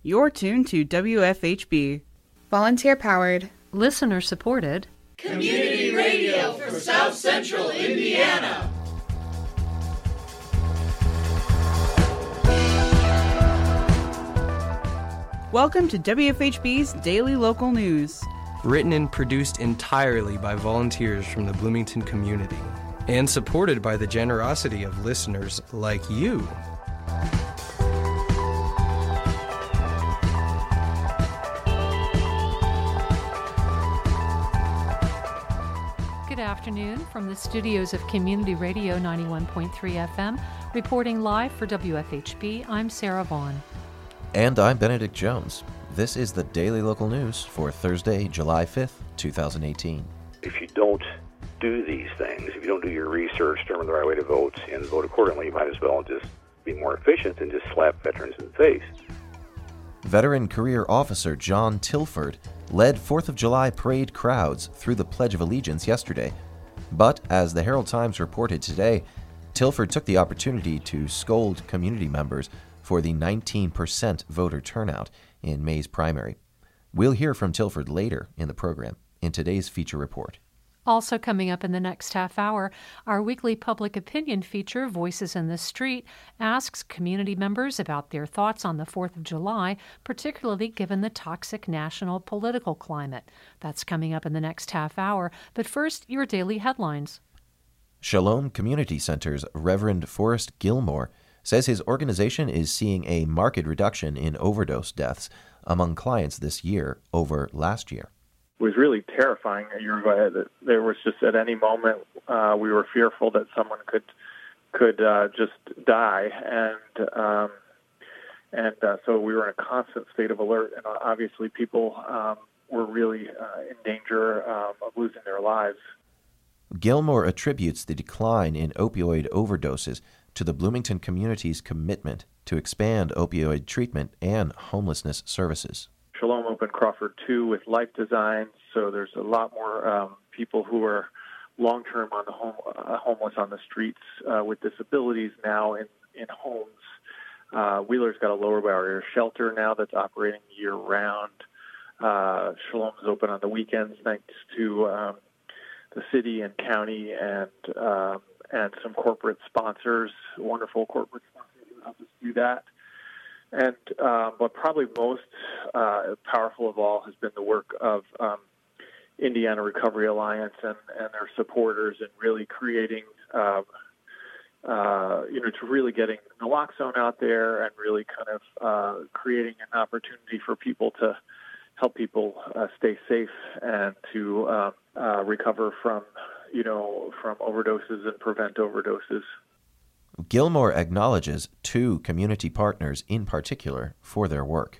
You're tuned to WFHB. Volunteer-powered, listener-supported community radio for South Central Indiana. Welcome to WFHB's Daily Local News. Written and produced entirely by volunteers from the Bloomington community and supported by the generosity of listeners like you. Good afternoon from the studios of Community Radio 91.3 FM, reporting live for WFHB. I'm Sarah Vaughn. And I'm Benedict Jones. This is the Daily Local News for Thursday, July 5th, 2018. If you don't do these things, if you don't do your research, determine the right way to vote, and vote accordingly, you might as well just be more efficient and just slap veterans in the face. Veteran Career Officer John Tilford led 4th of July parade crowds through the Pledge of Allegiance yesterday. But, as the Herald Times reported today, Tilford took the opportunity to scold community members for the 19% voter turnout in May's primary. We'll hear from Tilford later in the program in today's feature report. Also coming up in the next half hour, our weekly public opinion feature, Voices in the Street, asks community members about their thoughts on the 4th of July, particularly given the toxic national political climate. That's coming up in the next half hour. But first, your daily headlines. Shalom Community Center's Reverend Forrest Gilmore says his organization is seeing a marked reduction in overdose deaths among clients this year over last year. It was really terrifying a year ago that there was just at any moment we were fearful that someone could just die, and so we were in a constant state of alert, and obviously people were really in danger of losing their lives. Gilmore attributes the decline in opioid overdoses to the Bloomington community's commitment to expand opioid treatment and homelessness services. Shalom opened Crawford 2 with Life Design, so there's a lot more people who are long-term on the homeless on the streets with disabilities now in homes. Wheeler's got a lower barrier shelter now that's operating year-round. Shalom's open on the weekends thanks to the city and county and some corporate sponsors, wonderful corporate sponsors who help us do that. And but probably most powerful of all has been the work of Indiana Recovery Alliance and their supporters in really creating, to really getting naloxone out there and really kind of creating an opportunity for people to help people stay safe and to recover from overdoses and prevent overdoses. Gilmore acknowledges two community partners in particular for their work.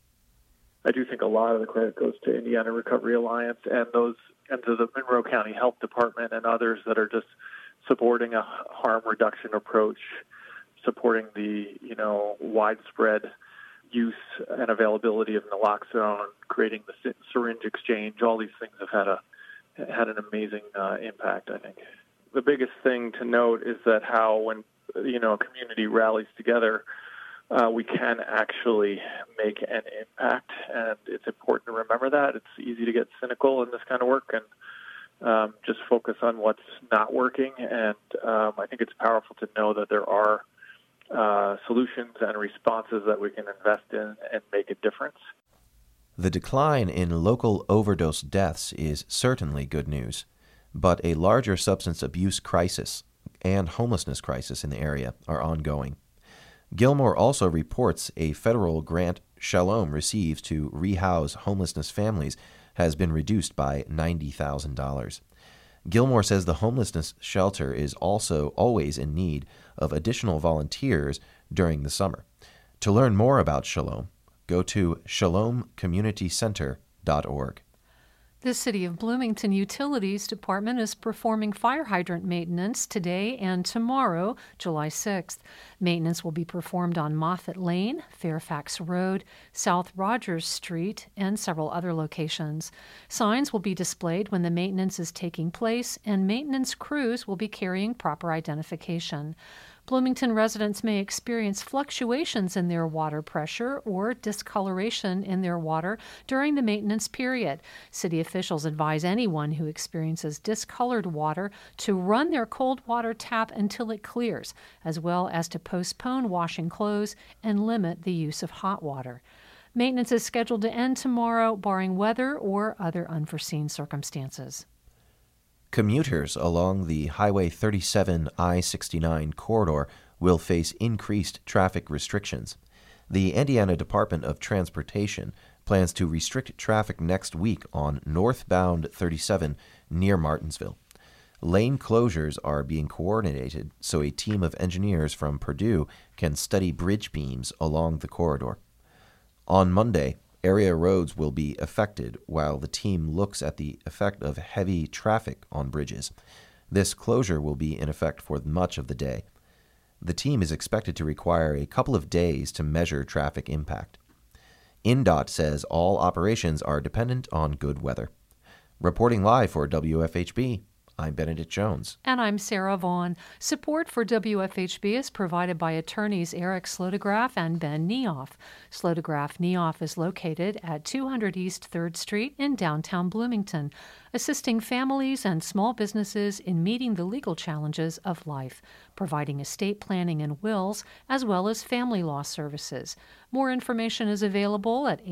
I do think a lot of the credit goes to Indiana Recovery Alliance and to the Monroe County Health Department and others that are just supporting a harm reduction approach, supporting the widespread use and availability of naloxone, creating the syringe exchange. All these things have had an amazing impact, I think. The biggest thing to note is that how when a community rallies together, we can actually make an impact, and it's important to remember that. It's easy to get cynical in this kind of work and just focus on what's not working, and I think it's powerful to know that there are solutions and responses that we can invest in and make a difference. The decline in local overdose deaths is certainly good news, but a larger substance abuse crisis and homelessness crisis in the area are ongoing. Gilmore also reports a federal grant Shalom receives to rehouse homelessness families has been reduced by $90,000. Gilmore says the homelessness shelter is also always in need of additional volunteers during the summer. To learn more about Shalom, go to shalomcommunitycenter.org. The City of Bloomington Utilities Department is performing fire hydrant maintenance today and tomorrow, July 6th. Maintenance will be performed on Moffett Lane, Fairfax Road, South Rogers Street, and several other locations. Signs will be displayed when the maintenance is taking place, and maintenance crews will be carrying proper identification. Bloomington residents may experience fluctuations in their water pressure or discoloration in their water during the maintenance period. City officials advise anyone who experiences discolored water to run their cold water tap until it clears, as well as to postpone washing clothes and limit the use of hot water. Maintenance is scheduled to end tomorrow, barring weather or other unforeseen circumstances. Commuters along the Highway 37 I-69 corridor will face increased traffic restrictions. The Indiana Department of Transportation plans to restrict traffic next week on northbound 37 near Martinsville. Lane closures are being coordinated so a team of engineers from Purdue can study bridge beams along the corridor. On Monday, area roads will be affected while the team looks at the effect of heavy traffic on bridges. This closure will be in effect for much of the day. The team is expected to require a couple of days to measure traffic impact. INDOT says all operations are dependent on good weather. Reporting live for WFHB, I'm Benedict Jones. And I'm Sarah Vaughn. Support for WFHB is provided by attorneys Eric Slotograph and Ben Niehoff. Slotograph Niehoff is located at 200 East 3rd Street in downtown Bloomington, assisting families and small businesses in meeting the legal challenges of life, providing estate planning and wills, as well as family law services. More information is available at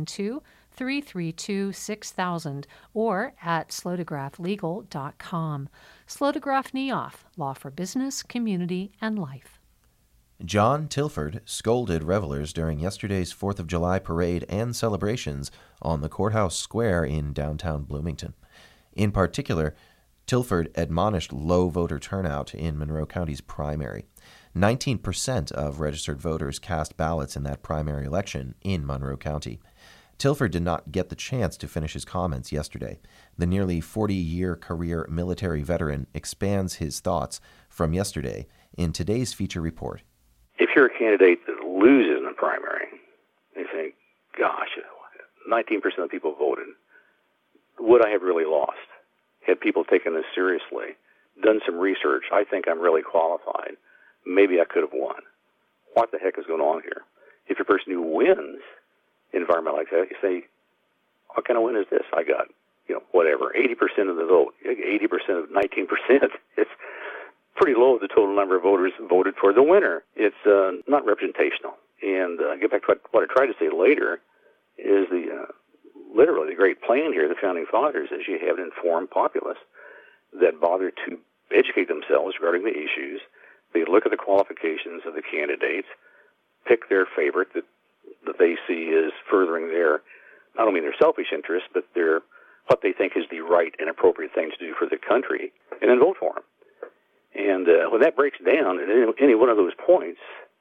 812-332-6000 or at slotographlegal.com. Slotograph Niehoff, law for business, community, and life. John Tilford scolded revelers during yesterday's 4th of July parade and celebrations on the Courthouse Square in downtown Bloomington. In particular, Tilford admonished low voter turnout in Monroe County's primary. 19% of registered voters cast ballots in that primary election in Monroe County. Tilford did not get the chance to finish his comments yesterday. The nearly 40-year career military veteran expands his thoughts from yesterday in today's feature report. If you're a candidate that loses in the primary, you think, gosh, 19% of people voted. Would I have really lost? Had people taken this seriously, done some research, I think I'm really qualified. Maybe I could have won. What the heck is going on here? If you're a person who wins in an environment like that, you say, what kind of win is this? I got, whatever, 80% of the vote, 80% of 19%. It's pretty low, the total number of voters voted for the winner. It's not representational. And get back to what I tried to say later is literally the great plan here, the Founding Fathers, is you have an informed populace that bother to educate themselves regarding the issues. They look at the qualifications of the candidates, pick their favorite that they see as furthering their, not only their selfish interests, but what they think is the right and appropriate thing to do for the country, and then vote for them. And when that breaks down at any one of those points,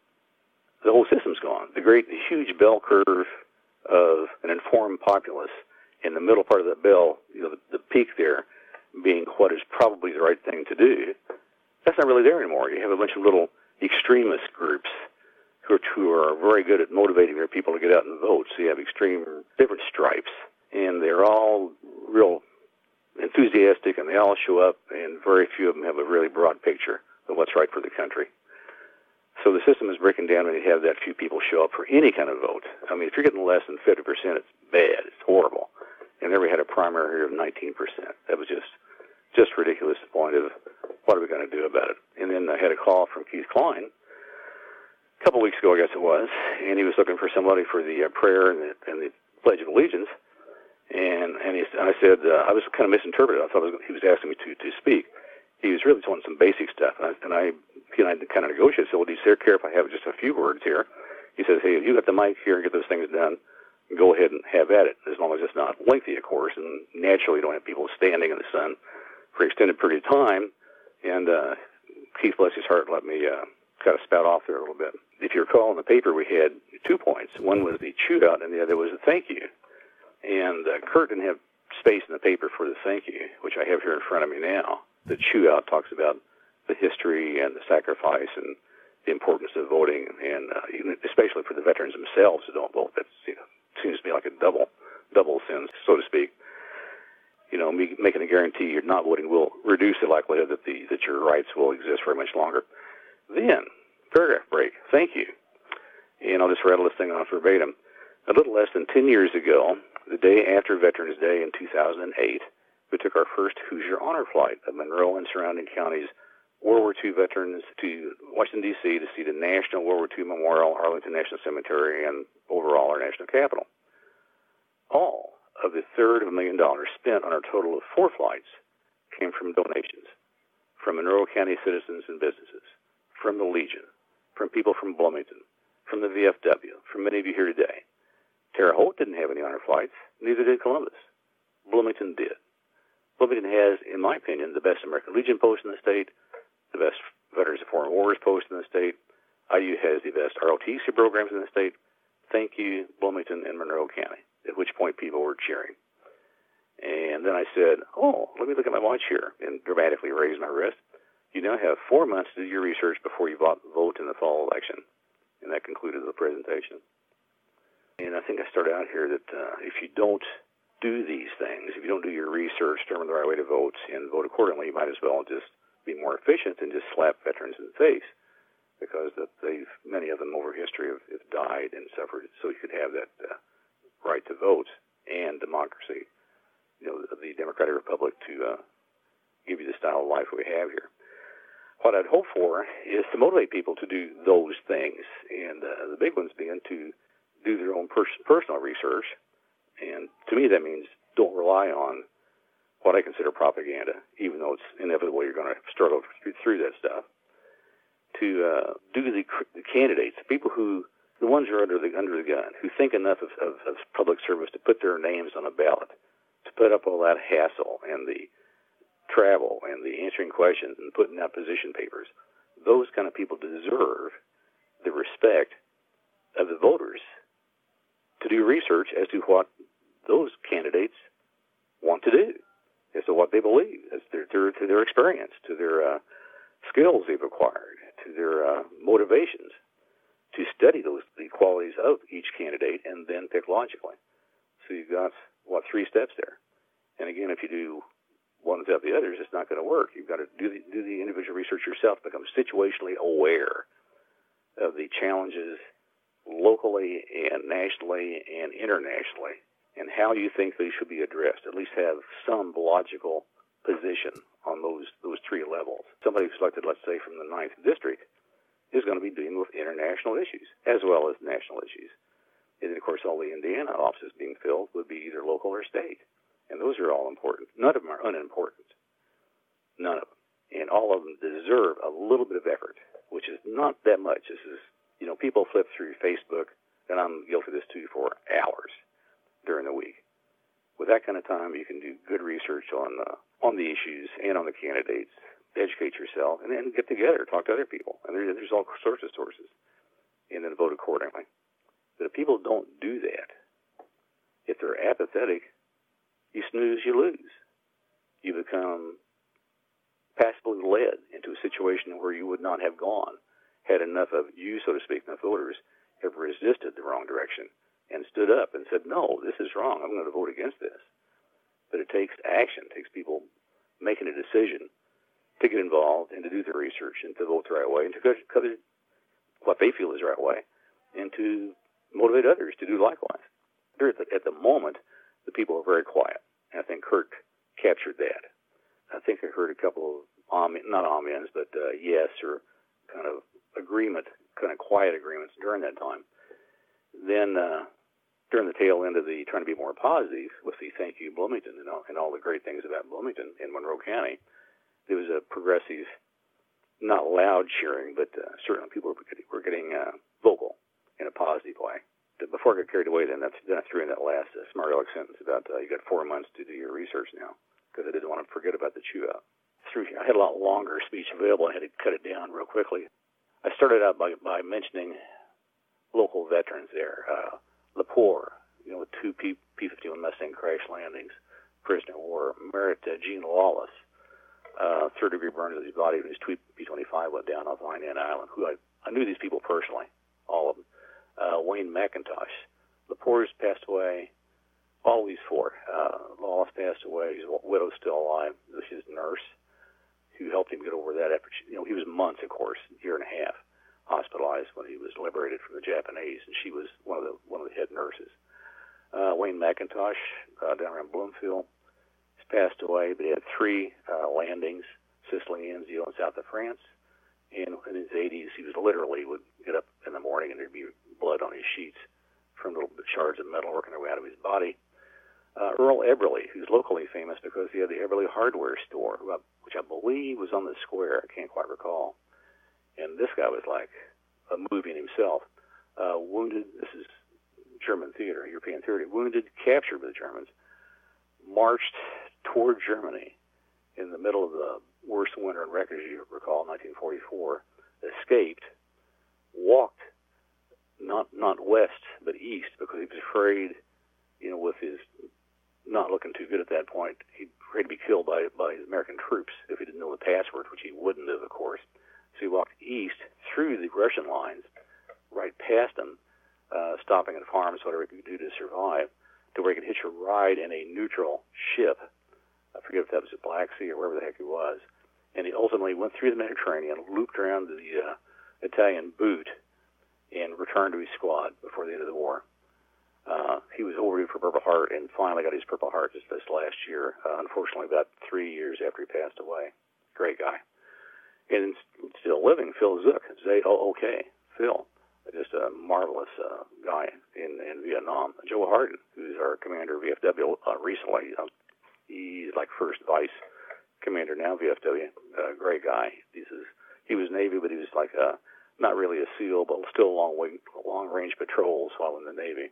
the whole system's gone. The huge bell curve of an informed populace in the middle part of the bell, the peak there being what is probably the right thing to do, that's not really there anymore. You have a bunch of little extremist groups who are very good at motivating their people to get out and vote. So you have different stripes, and they're all real enthusiastic, and they all show up, and very few of them have a really broad picture of what's right for the country. So the system is breaking down when you have that few people show up for any kind of vote. I mean, if you're getting less than 50%, it's bad. It's horrible. And then we had a primary here of 19%. That was just ridiculous to the point of what are we going to do about it? And then I had a call from Keith Klein a couple weeks ago, I guess it was, and he was looking for somebody for the prayer and the Pledge of Allegiance. And I said, I was kind of misinterpreted. I thought he was asking me to speak. He was really wanting some basic stuff. And I kind of negotiated. So, do you care if I have just a few words here? He says, hey, you got the mic here and get those things done. Go ahead and have at it, as long as it's not lengthy, of course. And naturally, you don't have people standing in the sun for an extended period of time. And Keith, bless his heart, let me kind of spout off there a little bit. If you recall, in the paper, we had 2 points. One was the shootout, and the other was the thank you. And Kurt didn't have space in the paper for the thank you, which I have here in front of me now. The shootout talks about the history and the sacrifice and the importance of voting, and especially for the veterans themselves who don't vote. That seems to be like a double sin, so to speak. Making a guarantee you're not voting will reduce the likelihood that your rights will exist very much longer. Then then, paragraph break, thank you. And I'll just rattle this thing off verbatim. A little less than 10 years ago, the day after Veterans Day in 2008, we took our first Hoosier Honor Flight of Monroe and surrounding counties World War II veterans to Washington, D.C. to see the National World War II Memorial, Arlington National Cemetery, and overall our national capital. All of the $350,000 spent on our total of 4 flights came from donations from Monroe County citizens and businesses, from the Legion, from people from Bloomington, from the VFW, from many of you here today. Terre Haute didn't have any honor flights, neither did Columbus. Bloomington did. Bloomington has, in my opinion, the best American Legion post in the state, the best Veterans of Foreign Wars post in the state. IU has the best ROTC programs in the state. Thank you, Bloomington and Monroe County, at which point people were cheering. And then I said, let me look at my watch here, and dramatically raised my wrist. You now have 4 months to do your research before you vote in the fall election. And that concluded the presentation. And I think I started out here that if you don't do these things, if you don't do your research, determine the right way to vote, and vote accordingly, you might as well just be more efficient and just slap veterans in the face, because many of them over history have died and suffered, so you could have that right to vote and democracy, the Democratic Republic to give you the style of life we have here. What I'd hope for is to motivate people to do those things, and the big ones being to do their own personal research. And to me, that means don't rely on what I consider propaganda, even though it's inevitable you're going to struggle through that stuff. To do the candidates, the ones who are under the gun, who think enough of public service to put their names on a ballot, to put up all that hassle and the travel and the answering questions and putting out position papers. Those kind of people deserve the respect of the voters to do research as to what those candidates want to do, as to what they believe, as to their experience, to their skills they've acquired, to their motivations, to study the qualities of each candidate and then pick logically. So you've got, 3 steps there. And again, if you do one without the others, it's not going to work. You've got to do the individual research yourself, become situationally aware of the challenges locally and nationally and internationally, and how you think they should be addressed. At least have some logical position on those 3 levels. Somebody who's selected, let's say, from the 9th District is going to be dealing with international issues as well as national issues. And then, of course, all the Indiana offices being filled would be either local or state. And those are all important. None of them are unimportant. None of them. And all of them deserve a little bit of effort, which is not that much. This is, people flip through Facebook, and I'm guilty of this too, for hours during the week. With that kind of time, you can do good research on the issues and on the candidates, educate yourself, and then get together, talk to other people. And there's all sorts of sources, and then vote accordingly. But if people don't do that, if they're apathetic, you snooze, you lose. You become passively led into a situation where you would not have gone had enough of you, so to speak, enough voters have resisted the wrong direction and stood up and said, no, this is wrong. I'm going to vote against this. But it takes action. It takes people making a decision to get involved and to do their research and to vote the right way and to cover what they feel is the right way and to motivate others to do likewise. At the moment, the people are very quiet. And I think Kurt captured that. I think I heard a couple of, not amens, but yes, or kind of agreement, kind of quiet agreements during that time. Then during the tail end of the trying to be more positive with the thank you Bloomington and all the great things about Bloomington in Monroe County, there was a progressive, not loud cheering, but certainly people were getting vocal in a positive way. Before I got carried away, then I threw in that last smart aleck sentence about you got 4 months to do your research now, because I didn't want to forget about the chew out. I had a lot longer speech available. I had to cut it down real quickly. I started out by mentioning local veterans there. Lepore, 2 P-51 Mustang crash landings, prisoner of war. Merritt Gene Lawless, 3rd-degree burns of his body when his P-25 went down off Hainan Island. I knew these people personally, all of them. Wayne McIntosh. Lepore's passed away. All these 4. Lawless passed away. His widow's still alive. His nurse, who helped him get over that after, he was months, of course, a year and a half, hospitalized when he was liberated from the Japanese, and she was one of the head nurses. Wayne McIntosh, down around Bloomfield, has passed away, but he had 3 landings, Sicily, Anzio, and south of France. And in his 80s, he would get up in the morning and there'd be blood on his sheets from little shards of metal working their way out of his body. Earl Eberly, who's locally famous because he had the Eberly Hardware store, which I believe was on the square. I can't quite recall. And this guy was like a movie in himself. Wounded, this is German theater, European theater, wounded, captured by the Germans, marched toward Germany in the middle of the worst winter in records, you recall, 1944, escaped, walked not west but east because he was afraid, with his not looking too good at that point, he'd afraid to be killed by American troops if he didn't know the password, which he wouldn't have, of course. So he walked east through the Russian lines, right past them, stopping at farms, whatever he could do to survive, to where he could hitch a ride in a neutral ship. I forget if that was the Black Sea or wherever the heck it was. And he ultimately went through the Mediterranean, looped around the Italian boot, and returned to his squad before the end of the war. He was overdue for Purple Heart and finally got his Purple Heart just this last year, unfortunately about 3 years after he passed away. Great guy. And still living, Phil Zook, Z-O-O-K, Phil, just a marvelous guy in Vietnam. Joe Hardin, who's our commander of VFW recently, he's like first vice commander now, VFW, great guy. He was Navy, but he was like not really a SEAL, but still long-range patrols while in the Navy.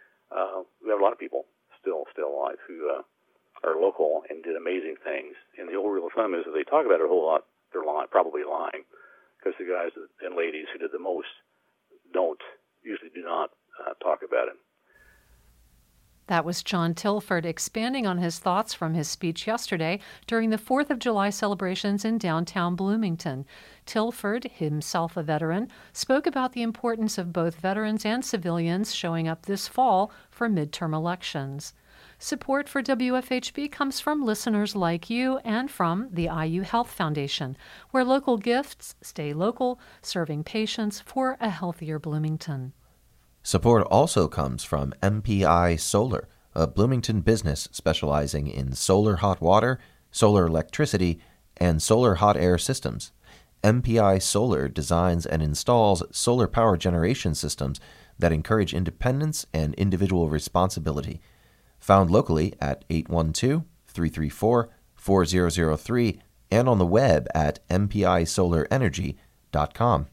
We have a lot of people still alive who are local and did amazing things. And the old rule of thumb is that they talk about it a whole lot, they're probably lying, because the guys and ladies who did the most usually do not talk about it. That was John Tilford expanding on his thoughts from his speech yesterday during the 4th of July celebrations in downtown Bloomington. Tilford, himself a veteran, spoke about the importance of both veterans and civilians showing up this fall for midterm elections. Support for WFHB comes from listeners like you and from the IU Health Foundation, where local gifts stay local, serving patients for a healthier Bloomington. Support also comes from MPI Solar, a Bloomington business specializing in solar hot water, solar electricity, and solar hot air systems. MPI Solar designs and installs solar power generation systems that encourage independence and individual responsibility. Found locally at 812-334-4003 and on the web at mpisolarenergy.com.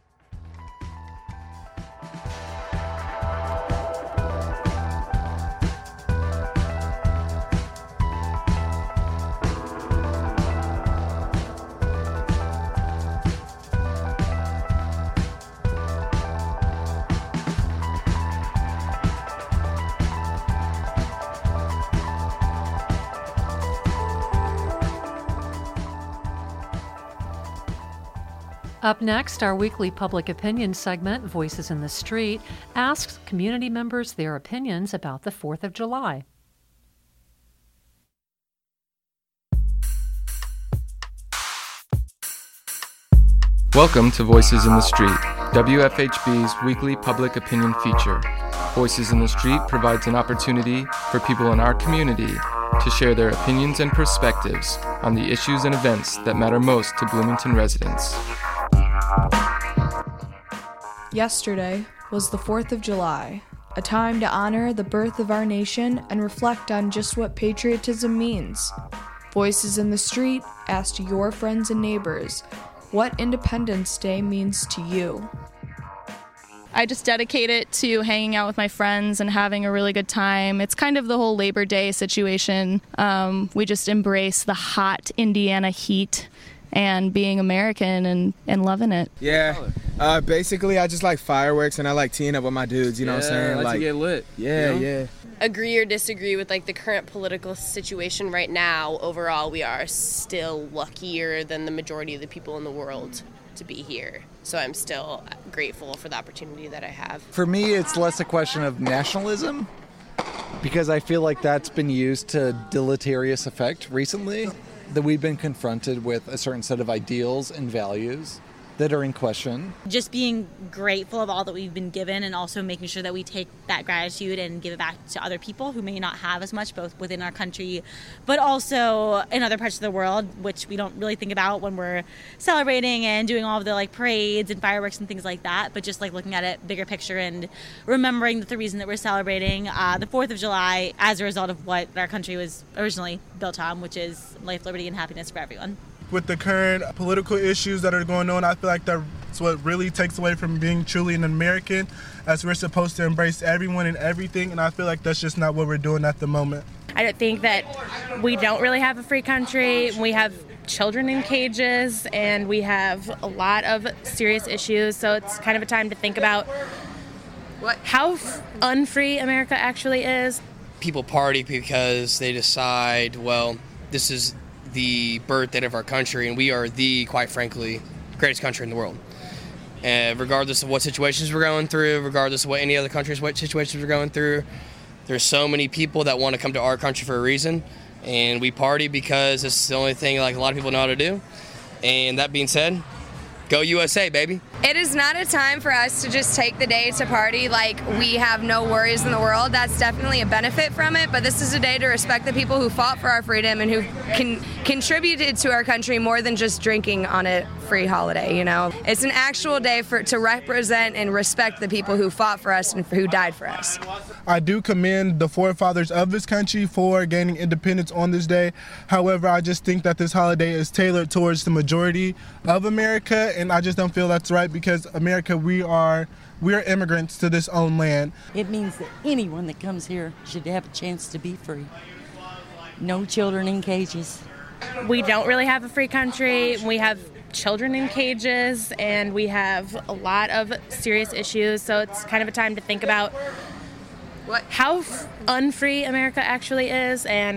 Up next, our weekly public opinion segment, Voices in the Street, asks community members their opinions about the 4th of July. Welcome to Voices in the Street, WFHB's weekly public opinion feature. Voices in the Street provides an opportunity for people in our community to share their opinions and perspectives on the issues and events that matter most to Bloomington residents. Yesterday was the 4th of July, a time to honor the birth of our nation and reflect on just what patriotism means. Voices in the Street asked your friends and neighbors what Independence Day means to you. I just dedicate it to hanging out with my friends and having a really good time. It's kind of the whole Labor Day situation. We just embrace the hot Indiana heat and being American and loving it. Yeah, basically I just like fireworks and I like teeing up with my dudes, you know what I'm saying? Like to get lit. Yeah. Agree or disagree with like the current political situation right now, overall we are still luckier than the majority of the people in the world to be here. So I'm still grateful for the opportunity that I have. For me, it's less a question of nationalism, because I feel like that's been used to deleterious effect recently. that we've been confronted with a certain set of ideals and values that are in question. Just being grateful of all that we've been given, and also making sure that we take that gratitude and give it back to other people who may not have as much, both within our country but also in other parts of the world, which we don't really think about when we're celebrating and doing all of the parades and fireworks and things like that, but just looking at it bigger picture and remembering that the reason that we're celebrating the 4th of July as a result of what our country was originally built on, which is life, liberty, and happiness for everyone. With the current political issues that are going on, I feel like that's what really takes away from being truly an American, as we're supposed to embrace everyone and everything, and I feel like that's just not what we're doing at the moment. I don't think that we don't really have a free country. We have children in cages, and we have a lot of serious issues, so it's kind of a time to think about how unfree America actually is. People party because they decide, well, this is the birth date of our country, and we are the, quite frankly, greatest country in the world. And regardless of what situations we're going through, regardless of what any other countries, what situations we're going through, there's so many people that want to come to our country for a reason, and we party because it's the only thing a lot of people know how to do. And that being said, go USA, baby. It is not a time for us to just take the day to party like we have no worries in the world. That's definitely a benefit from it, but this is a day to respect the people who fought for our freedom and who contributed to our country more than just drinking on a free holiday, It's an actual day to represent and respect the people who fought for us and who died for us. I do commend the forefathers of this country for gaining independence on this day. However, I just think that this holiday is tailored towards the majority of America, and I just don't feel that's right, because America, we are immigrants to this own land. It means that anyone that comes here should have a chance to be free. No children in cages. We don't really have a free country. We have children in cages, and we have a lot of serious issues, so it's kind of a time to think about how unfree America actually is and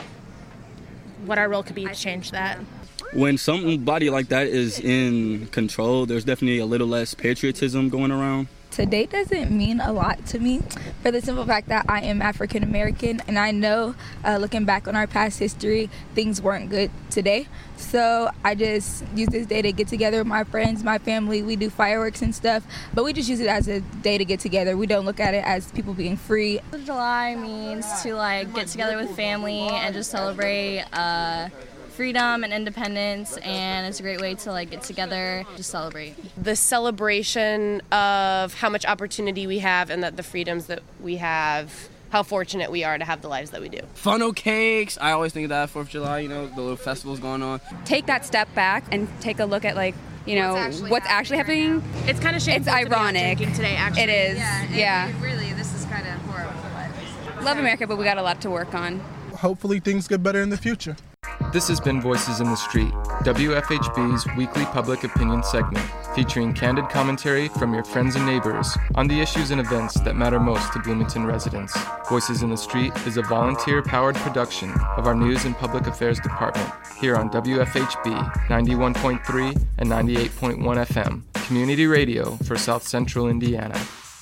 what our role could be to change that. When somebody like that is in control, there's definitely a little less patriotism going around. Today doesn't mean a lot to me for the simple fact that I am African American, and I know looking back on our past history, things weren't good today. So I just use this day to get together with my friends, my family. We do fireworks and stuff, but we just use it as a day to get together. We don't look at it as people being free. 4th of July means to get together with family and just celebrate freedom and independence, and it's a great way to get together, just celebrate. The celebration of how much opportunity we have and that the freedoms that we have, how fortunate we are to have the lives that we do. Funnel cakes, I always think of that 4th of July, the little festivals going on. Take that step back and take a look at what's actually happening. It's kind of shameful. It's ironic. To be out drinking today, actually. It is. Yeah. Really, this is kind of horrible. Love America, but we got a lot to work on. Hopefully things get better in the future. This has been Voices in the Street, WFHB's weekly public opinion segment, featuring candid commentary from your friends and neighbors on the issues and events that matter most to Bloomington residents. Voices in the Street is a volunteer-powered production of our News and Public Affairs Department here on WFHB 91.3 and 98.1 FM, community radio for South Central Indiana.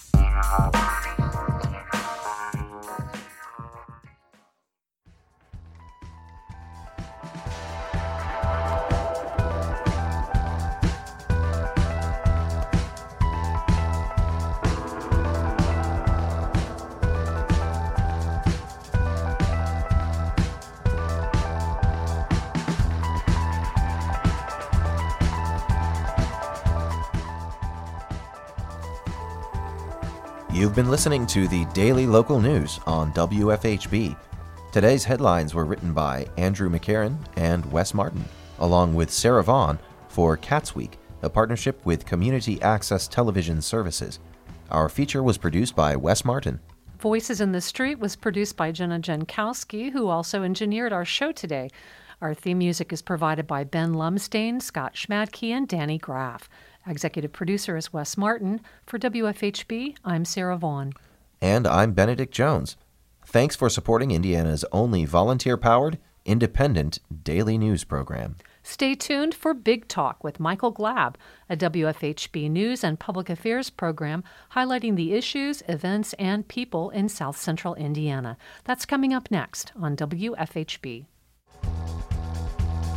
You've been listening to the Daily Local News on WFHB. Today's headlines were written by Andrew McCarran and Wes Martin, along with Sarah Vaughn for Cats Week, a partnership with Community Access Television Services. Our feature was produced by Wes Martin. Voices in the Street was produced by Jenna Jankowski, who also engineered our show today. Our theme music is provided by Ben Lumsdain, Scott Schmadke, and Danny Graff. Executive producer is Wes Martin. For WFHB, I'm Sarah Vaughn. And I'm Benedict Jones. Thanks for supporting Indiana's only volunteer-powered, independent daily news program. Stay tuned for Big Talk with Michael Glab, a WFHB News and Public Affairs program highlighting the issues, events, and people in South Central Indiana. That's coming up next on WFHB.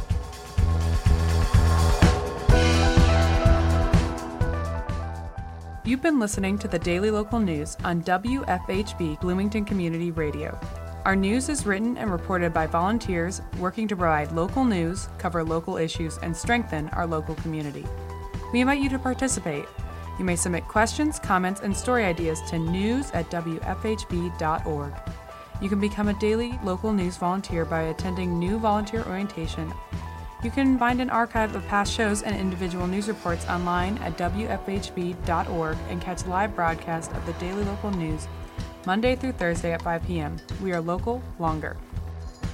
You've been listening to the Daily Local News on WFHB Bloomington Community Radio. Our news is written and reported by volunteers working to provide local news, cover local issues, and strengthen our local community. We invite you to participate. You may submit questions, comments, and story ideas to news@wfhb.org. You can become a daily local news volunteer by attending new volunteer orientation. You can find an archive of past shows and individual news reports online at wfhb.org and catch live broadcast of the Daily Local News Monday through Thursday at 5 p.m. We are local longer.